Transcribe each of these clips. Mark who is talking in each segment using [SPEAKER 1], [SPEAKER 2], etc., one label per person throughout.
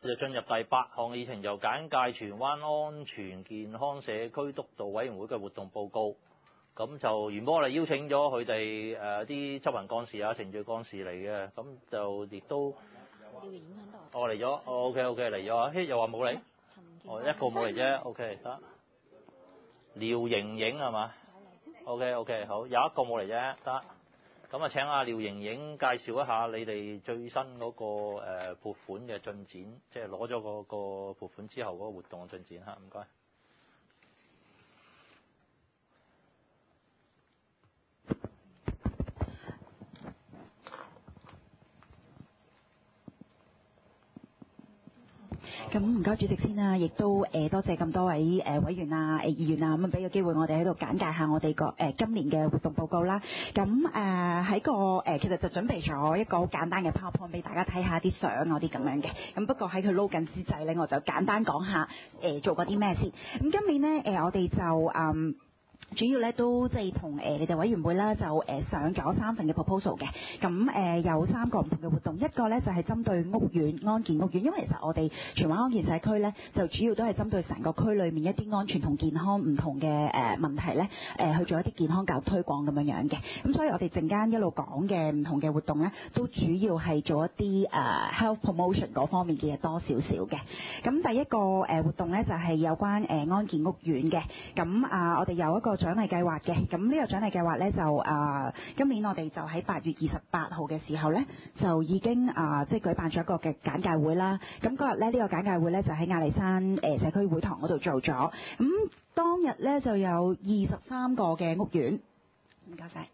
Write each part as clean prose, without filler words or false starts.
[SPEAKER 1] 就進入第8項議程，就簡介荃灣安全健康社區督導委員會嘅活動報告。咁就原本我哋邀請咗佢哋啲執行幹事啊、程序幹事嚟嘅，咁就亦都我嚟咗，OK 嚟咗啊，又話冇嚟，一個冇嚟啫 ，OK 得。廖瑩瑩係嘛 ？OK 好，有一個冇嚟啫，得。咁啊，請阿廖瑩瑩介紹一下你哋最新嗰個撥款嘅進展，即係攞咗嗰個撥款之後嗰個活動嘅進展嚇，唔該。
[SPEAKER 2] 咁唔該主席先啦，亦都多謝咁多位委員啊、議員啊，咁俾個機會我哋喺度簡介下我哋個今年嘅活動報告啦。咁喺個其實就準備咗一個好簡單嘅 PowerPoint 俾大家睇下啲相嗰啲咁樣嘅。咁不過喺佢撈緊之際咧，我就簡單講下做過啲咩先。咁今年咧我哋就主要咧都即係同你哋委員會啦，就上咗3份嘅 proposal 嘅。咁有3個唔同嘅活動，一個咧就係針對屋苑安健屋苑，因為其實我哋荃灣安健社區咧就主要都係針對成個區裏面一啲安全同健康唔同嘅問題咧去做一啲健康教育推廣咁樣樣嘅。咁所以我哋陣間一路講嘅唔同嘅活動咧，都主要係做一啲health promotion 嗰方面嘅嘢多少少嘅。咁第一個活動咧就係有關安健屋苑嘅。咁我哋有一個獎勵計劃嘅，咁呢個獎勵計劃咧就今年我哋就喺8月28號嘅時候咧，就已經即係舉辦咗一個嘅簡介會啦。咁嗰日咧呢個簡介會咧就喺亞歷山社區會堂嗰度做咗。咁當日咧就有23個嘅屋苑，唔該晒。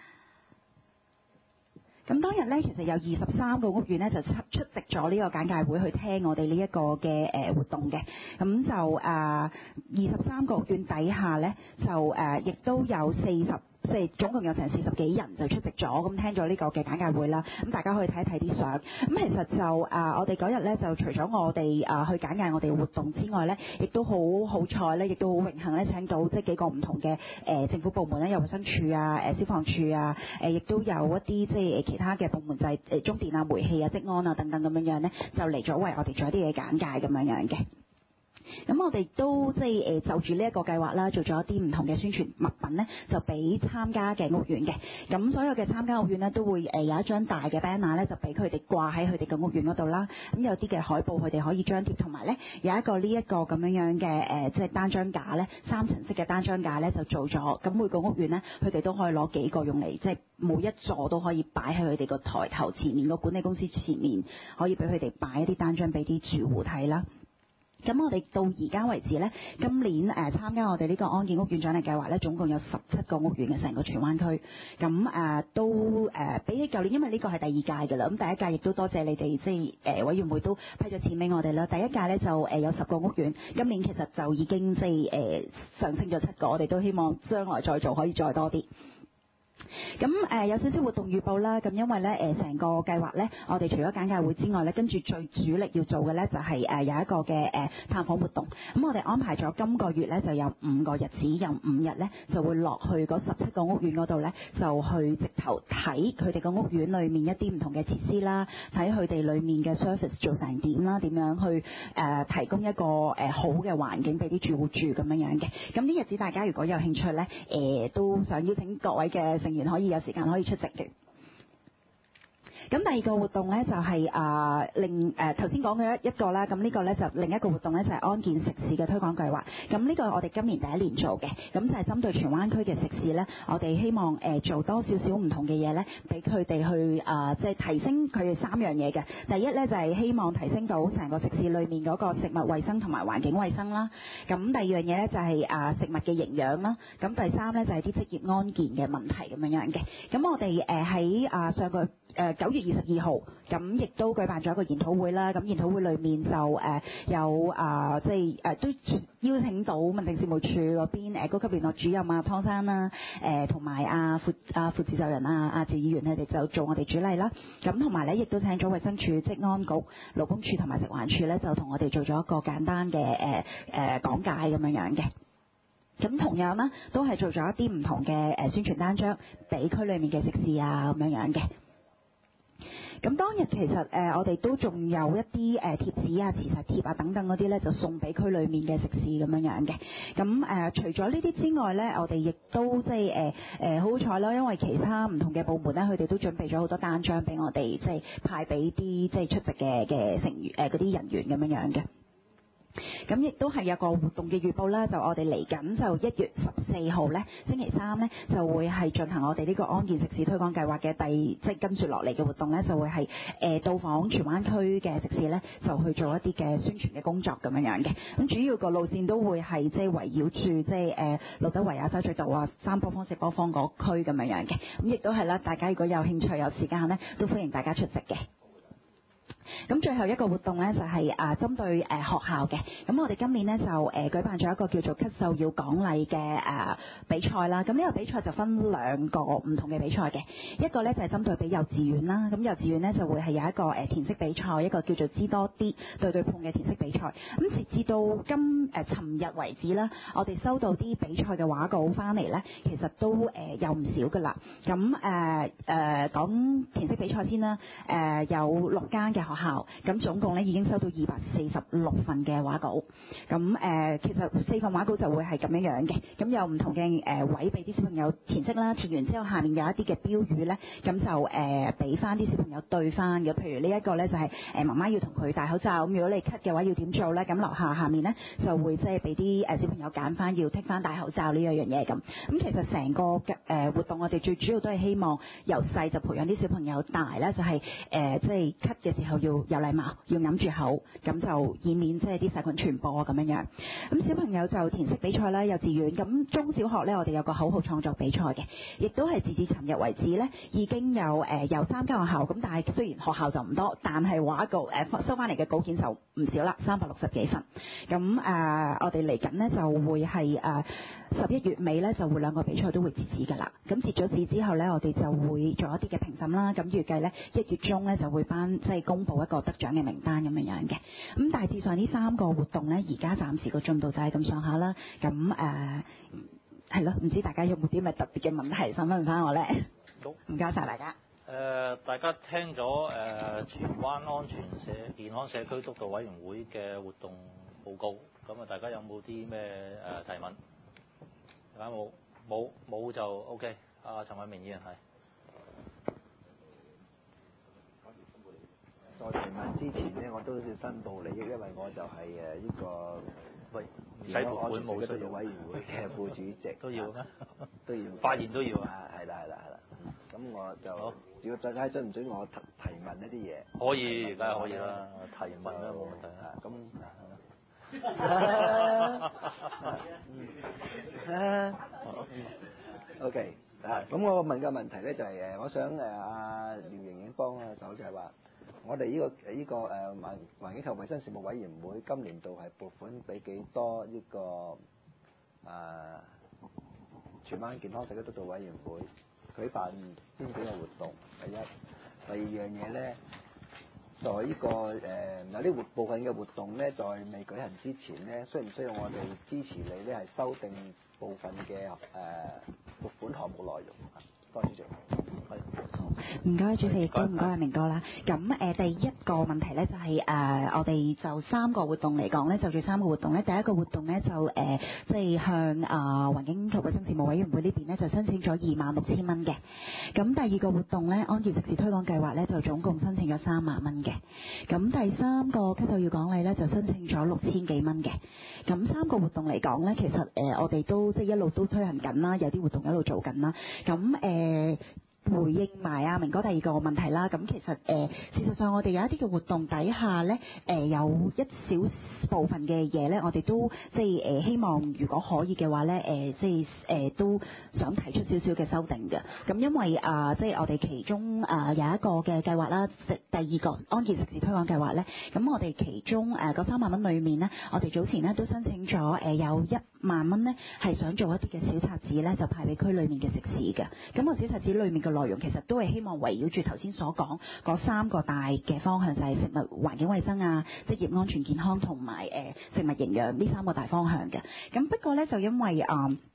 [SPEAKER 2] 咁當日咧，其實有23個屋苑咧就出席咗呢個簡介會去聽我哋呢一個嘅活動嘅。咁就23個屋苑底下咧，就亦都有即係總共有成40幾人就出席咗，咁聽咗呢個嘅簡介會啦。咁大家可以睇一睇啲相。咁其實就我哋嗰日咧就除咗我哋去簡介我哋嘅活動之外咧，亦都好彩咧，亦都好榮幸咧請到即係幾個唔同嘅政府部門咧，有衛生署啊、消防處啊，亦都有一啲即係其他嘅部門，就係中電啊、煤氣啊、職安啊等等咁樣咧，就嚟咗為我哋做一啲嘅簡介咁樣嘅。咁我哋都即係就住呢一個計劃啦，做咗一啲唔同嘅宣傳物品咧，就俾參加嘅屋苑嘅。咁所有嘅參加屋苑咧，都會有一張大嘅 banner 咧，就俾佢哋掛喺佢哋嘅屋苑嗰度啦。咁有啲嘅海報佢哋可以張貼，同埋咧有一個呢一個咁樣嘅即係單張架咧，3層式嘅單張架咧就做咗。咁每個屋苑咧，佢哋都可以攞幾個用嚟，即係每一座都可以擺喺佢哋個台頭前面，個管理公司前面，可以俾佢哋擺一啲單張俾啲住戶睇啦。咁我哋到而家為止咧，今年參加我哋呢個安健屋苑獎勵計劃咧，總共有17個屋苑嘅成個荃灣區。咁都比起舊年，因為呢個係第2屆㗎啦。咁第一屆亦都多謝你哋即係委員會都批咗錢俾我哋啦。第一屆咧就有10個屋苑，今年其實就已經即係上升咗7個，我哋都希望將來再做可以再多啲。咁有少少活動預報啦，咁因為咧成個計劃咧，我哋除咗簡介會之外咧，跟住最主力要做嘅咧就係有一個嘅探訪活動。咁我哋安排咗今個月咧就有5個日子，有5日咧就會落去嗰17個屋苑嗰度咧，就去直頭睇佢哋個屋苑裏面一啲唔同嘅設施啦，睇佢哋裏面嘅 service 做成點啦，點樣去提供一個好嘅環境俾啲住戶住咁樣嘅。咁呢日子大家如果有興趣咧，都想邀請各位嘅成員可以有時間可以出席嘅。咁第二個活動咧就係頭先講嘅一個啦，咁呢個咧就另一個活動咧就係安健食肆嘅推廣計劃。咁呢個我哋今年第1年做嘅，咁就係針對荃灣區嘅食肆咧，我哋希望做多少少唔同嘅嘢咧，俾佢哋去即係提升佢哋3樣嘢嘅。第一咧就係希望提升到成個食肆裏面嗰個食物衛生同埋環境衛生啦。咁第2樣嘢咧就係食物嘅營養啦。咁第3咧就係啲職業安健嘅問題咁樣嘅。咁我哋喺上個9月22號，咁亦都舉辦咗一個研討會啦。咁研討會裏面就有即係都邀請到民政事務處嗰邊高級聯絡主任湯生啦，同埋副召集人趙議員佢哋就做我哋主禮啦。咁同埋咧，亦都請咗衛生署、職安局、勞工處同埋食環署咧，就同我哋做咗一個簡單嘅講解咁樣嘅。咁同樣啦，都係做咗一啲唔同嘅宣傳單張俾區裏面嘅食肆咁樣嘅。 咁當日其實我哋都仲有一啲貼紙啊、磁石貼啊等等嗰啲咧，就送俾區裡面嘅食肆咁樣嘅。咁除咗呢啲之外咧，我哋亦都即係好好彩啦，因為其他唔同嘅部門咧，佢哋都準備咗好多單張俾我哋，即係派俾啲即係出席嘅成員嗰啲人員咁樣嘅。咁亦都係有個活動嘅預報啦，就我哋嚟緊就1月14號咧，星期三咧就會係進行我哋呢個安健食肆推廣計劃嘅即係跟住落嚟嘅活動咧，就會係到訪荃灣區嘅食肆咧，就去做一啲嘅宣傳嘅工作咁樣嘅。咁主要個路線都會係即係圍繞住即係路德圍啊、洲咀道啊、三波坊、四波坊嗰區咁樣嘅。咁亦都係啦，大家如果有興趣有時間咧，都歡迎大家出席嘅。咁最後一個活動咧就係針對學校嘅，咁我哋今年咧就舉辦咗一個叫做咳嗽要講禮嘅比賽啦。咁呢個比賽就分2個唔同嘅比賽嘅，一個咧就係針對俾幼稚園啦。咁幼稚園咧就會係有一個填色比賽，一個叫做知多啲對碰嘅填色比賽。咁截至到尋日為止啦，我哋收到啲比賽嘅畫稿翻嚟咧，其實都有唔少噶啦。咁講填色比賽先啦，有6間嘅學校，咁總共咧已經收到246份嘅畫稿。咁其實4份畫稿就會係咁樣嘅，咁有唔同嘅位俾啲小朋友填色啦，填完之後下面有一啲嘅標語咧，咁就俾翻啲小朋友對翻嘅。譬如呢一個咧就係媽媽要同佢戴口罩，咁如果你咳嘅話要點做咧？咁樓下面咧就會即係俾啲小朋友揀翻要剔翻戴口罩呢一樣嘢咁。咁其實成個嘅活動我哋最主要都係希望由細就培養啲小朋友大咧，就係即係咳嘅時候要有禮貌，要揞住口，咁就以免即係啲細菌傳播咁樣。咁小朋友就填色比賽啦，幼稚園咁中小學咧，我哋有個口號創作比賽嘅，亦都係截至尋日為止咧，已經有3間學校咁，但係雖然學校就唔多，但係畫稿收翻嚟嘅稿件就唔少啦，360幾份。咁我哋嚟緊呢就會係11月尾咧就會2個比賽都會截止㗎啦。咁截咗止之後咧，我哋就會做一啲嘅評審啦。咁預計咧1月中咧就會即係公佈一個得獎嘅名單咁樣嘅。咁大致上呢3個活動咧，而家暫時個進度就係咁上下啦。咁係咯，唔知大家有冇啲咩特別嘅問題想問翻我咧？好，唔該晒大家。
[SPEAKER 1] 大家聽咗荃灣安全健康社區督導委員會嘅活動報告，咁大家有冇啲咩提問？大家冇就 OK。陳偉明議員係。
[SPEAKER 3] 在提問之前呢，我都要申報利益，因為我就係呢個
[SPEAKER 1] 唔使撥款冇需要
[SPEAKER 3] 委員會嘅副主席。
[SPEAKER 1] 都要咩？
[SPEAKER 3] 都要
[SPEAKER 1] 發言都要
[SPEAKER 3] 啊！係啦。咁我就如果再睇準唔準我提問一啲嘢？
[SPEAKER 1] 可以，梗係可以啦。提問啦，冇問題啊。
[SPEAKER 3] 咁。OK。咁我問嘅問題咧就係我想阿廖盈盈幫手，就係話我哋呢個環境及衞生事務委員會今年度係撥款俾幾多呢個荃灣健康社區督導委員會舉辦邊幾個活動？第一，第二樣嘢咧，在呢個有啲部分嘅活動咧，在未舉行之前咧，需唔需要我哋支持你咧係修訂部分嘅撥款項目內容？多謝主席。
[SPEAKER 2] 唔該主席，亦都唔該阿明哥啦。咁第一個問題咧就係我哋就3個活動嚟講咧，就住3個活動咧，第一個活動咧就即係向環境及衞生事務委員會呢邊咧就申請咗26,000蚊嘅。咁第二個活動咧，安健食肆推廣計劃咧就總共申請咗3萬蚊嘅。咁第3個咳嗽要講禮咧就申請咗6,000幾蚊嘅。咁3個活動嚟講咧，其實我哋都即係一路都推行緊啦，有啲活動一路做緊啦。咁回應埋阿明哥第二個問題啦，咁其實事實上我哋有一啲嘅活動底下咧，有一小部分嘅嘢咧，我哋都即係希望如果可以嘅話咧，即係都想提出少少嘅修訂嘅。咁因為即係我哋其中有一個嘅計劃啦，第2個安健食肆推廣計劃咧，咁我哋其中嗰3萬蚊裏面咧，我哋早前咧都申請咗有1萬蚊咧，係想做一啲嘅小冊子咧，就派俾區裏面嘅食肆嘅。咁個小冊子裏面嘅內容其實都係希望圍繞住頭先所講嗰3個大嘅方向，就係食物環境衛生啊、職業安全健康同埋食物營養呢3個大方向嘅。咁不過咧就因為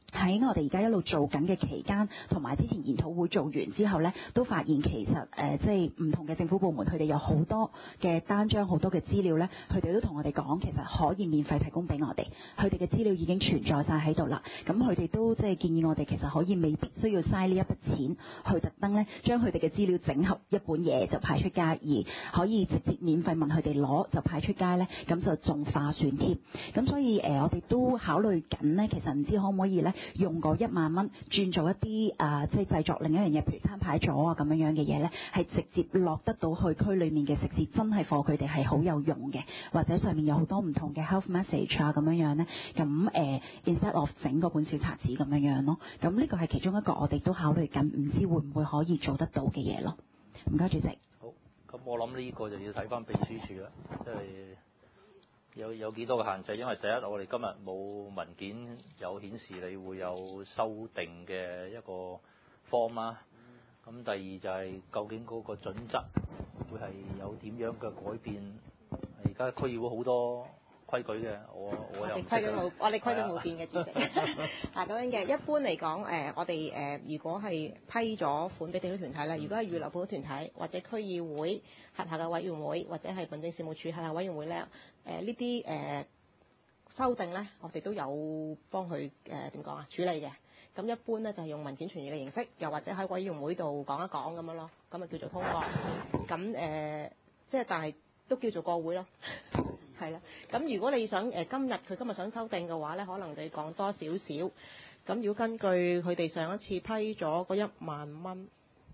[SPEAKER 2] 喺我哋而家一路做緊嘅期間，同埋之前研討會做完之後咧，都發現其實即係唔同嘅政府部門，佢哋有好多嘅單張、好多嘅資料咧，佢哋都同我哋講，其實可以免費提供俾我哋。佢哋嘅資料已經存在晒喺度啦。咁佢哋都即係建議我哋，其實可以未必需要嘥呢一筆錢去特登咧，將佢哋嘅資料整合一本嘢就派出街，而可以直接免費問佢哋攞就派出街咧，咁就仲划算添。咁所以我哋都考慮緊咧，其實唔知可唔可以咧，用嗰1萬蚊轉做一啲即係製作另一樣嘢，譬如餐牌座啊咁樣嘅嘢咧，係直接落得到去區裡面嘅食肆，真係貨佢哋係好有用嘅，或者上面有好多唔同嘅 health message 啊咁樣咧，咁instead of 整嗰本小冊子咁樣咯，咁呢個係其中一個我哋都考慮緊，唔知會唔會可以做得到嘅嘢咯。唔該，主席。
[SPEAKER 1] 好，咁我諗呢個就要睇翻秘書處啦，即係有幾多嘅限制，因為第一我哋今日冇文件有顯示你會有修訂嘅一個 form 啦。咁第二就係究竟嗰個準則會係有點樣嘅改變？而家區議會好多規矩嘅，我又唔識。
[SPEAKER 4] 我哋規矩冇變嘅，主席。嗱咁樣嘅，一般嚟講，我哋如果係批咗款俾地區團體咧，如果係預留款團體或者區議會轄下嘅委員會或者係民政事務處轄下委員會咧，呢啲修訂咧，我哋都有幫佢點講啊處理嘅。咁一般咧就係用文件傳閱嘅形式，又或者喺委員會度講一講咁樣咯，咁啊叫做通過。咁即係但係都叫做過會咯。係啦，咁如果你想今日想修訂嘅話咧，可能就要講多少少。咁如果根據佢哋上一次批咗嗰1萬蚊，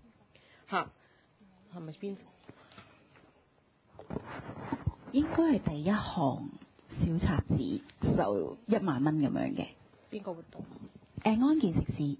[SPEAKER 4] 係咪邊？
[SPEAKER 2] 應該係第一行小冊子就1萬蚊咁樣嘅。
[SPEAKER 4] 邊個活動？
[SPEAKER 2] 安健食肆。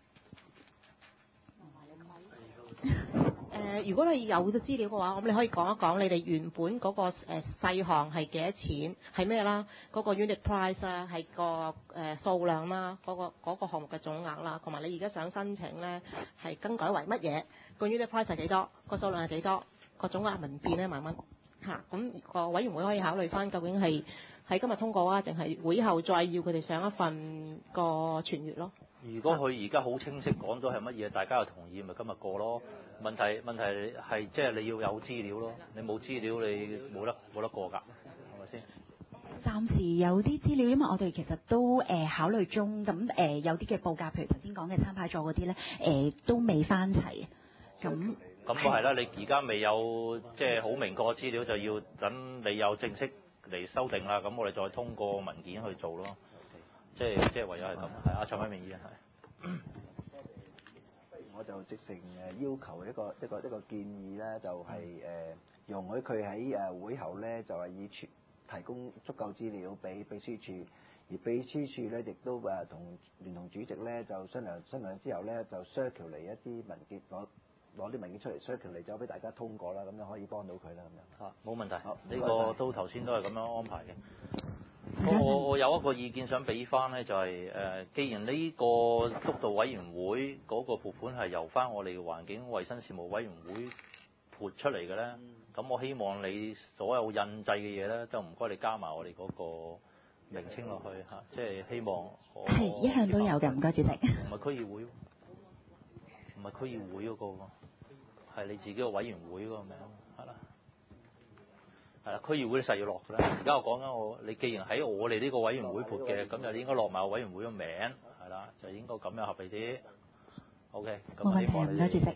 [SPEAKER 4] 如果你有咗資料嘅話，咁你可以講一講你哋原本嗰個細項係幾多錢，係咩啦？嗰個 unit price 啦，係個數量啦，嗰個項目嘅總額啦，同埋你而家想申請咧係更改為乜嘢？個 unit price 係幾多？個數量係幾多？個總額唔變咧1萬蚊嚇。咁個委員會可以考慮翻，究竟係喺今日通過啊，定係會後再要佢哋上一份個傳閱咯？
[SPEAKER 1] 如果佢而家好清晰講咗係乜嘢，大家又同意，咪今日過咯。問題係即係你要有資料咯，你冇資料你冇得過㗎，係咪先？
[SPEAKER 2] 暫時有啲資料，因為我哋其實都考慮中，咁有啲嘅報價，譬如頭先講嘅餐牌座嗰啲咧，都未翻齊。咁
[SPEAKER 1] 係啦，你而家未有即係好明確嘅資料，就要等你有正式嚟修訂啦，咁我哋再通過文件去做咯。即係唯有係咁。係阿陳偉明議員係。
[SPEAKER 3] 我就直情要求一個建議咧，就係容許佢喺會後咧，就係以提供足夠資料俾秘書處，而秘書處咧亦都聯同主席咧就商量之後咧，就 circulate 一啲文件，攞啲文件出嚟 circulate 咗俾大家通過啦，咁樣可以幫到佢啦，咁樣。
[SPEAKER 1] 冇問題。呢個都頭先都係咁樣安排嘅。我有一個意見想俾翻咧，就係既然呢個督導委員會嗰個撥款係由翻我哋環境衛生事務委員會撥出嚟嘅咧，咁我希望你所有印製嘅嘢咧，就唔該你加埋我哋嗰個名稱落去嚇，即係希望
[SPEAKER 2] 係一向都有嘅，唔該主席。
[SPEAKER 1] 唔係區議會，唔係區議會嗰個喎，係你自己個委員會嗰個名，係啦。係啦，區議會都實要落㗎啦。而家我講緊你既然喺我哋呢個委員會撥嘅，咁就應該落埋委員會個名，係啦，就應該咁樣合理啲。OK，咁希望你。唔該主席。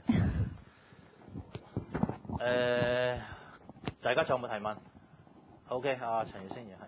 [SPEAKER 1] 大家仲有冇提問 ？OK，阿陳耀先生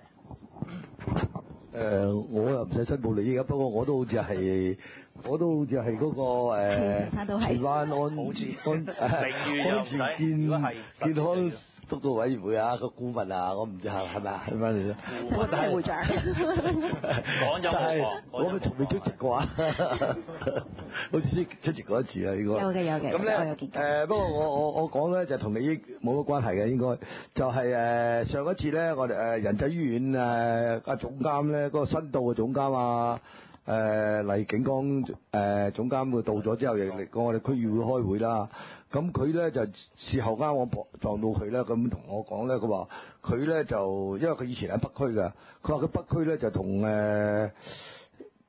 [SPEAKER 1] 係。
[SPEAKER 5] 我又唔使申報利益嘅，不過我都好似係嗰個荃灣安全健康督導委員會啊，個顧問啊，我唔知係咪係咪嚟啫？
[SPEAKER 2] 但係會長
[SPEAKER 1] 講咗冇？
[SPEAKER 5] 我咪從未出席過啊，好似出席過一次啊，應該。
[SPEAKER 2] 有嘅。
[SPEAKER 5] 咁咧不過我講咧就同利益冇乜關係嘅，應該就係上一次咧，我哋仁濟醫院總監咧，嗰個新到嘅總監啊。黎景光總監佢到咗之後，亦嚟過我哋區議會開會啦。咁佢咧就事後啱我撞到佢咧，咁同我講咧，佢話佢咧就因為佢以前喺北區嘅，佢話佢北區咧就同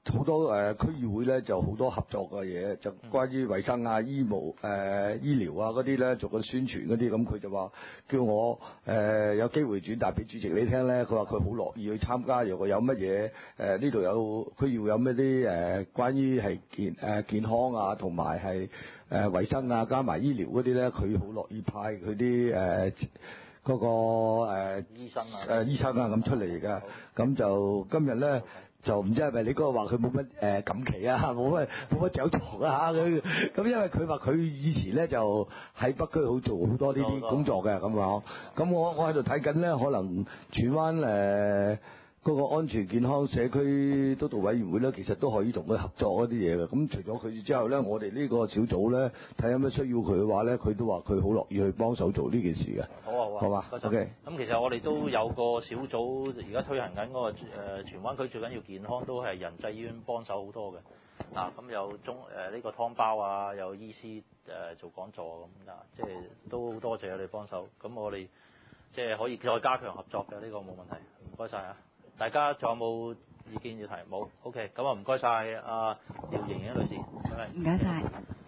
[SPEAKER 5] 好多區議會咧就好多合作嘅嘢，就關於衞生啊、醫療啊嗰啲咧做個宣傳嗰啲，咁佢就話叫我有機會轉達俾主席你聽咧，佢話佢好樂意去參加，如果有乜嘢呢度有區議會有咩啲關於係健康啊，同埋係衞生啊，加埋醫療嗰啲咧，佢好樂意派佢啲嗰個醫生啊咁出嚟㗎，咁就今日咧。就唔知係咪你嗰個話佢冇乜感期啊，冇乜走床啊嚇咁，因為佢話佢以前咧就喺北區好做好多呢啲工作嘅咁樣，咁我喺度睇緊咧，可能荃灣嗰個安全健康社區督導委員會咧，其實都可以同佢合作一啲嘢嘅。咁除咗佢之後咧，我哋呢個小組咧睇有咩需要佢嘅話咧，佢都話佢好樂意去幫手做呢件事嘅。好嘛？OK。咁
[SPEAKER 1] 其實我哋都有個小組，而家推行緊嗰個荃灣區最緊要健康，都係仁濟醫院幫手好多嘅。咁有呢個湯包啊，有醫師做講座咁即係都好多謝佢哋幫手。咁我哋即係可以再加強合作嘅，呢個冇問題。唔該晒啊！大家仲有冇意見要提？冇 ，OK，咁啊唔該晒阿廖盈盈女士，
[SPEAKER 2] 唔該晒。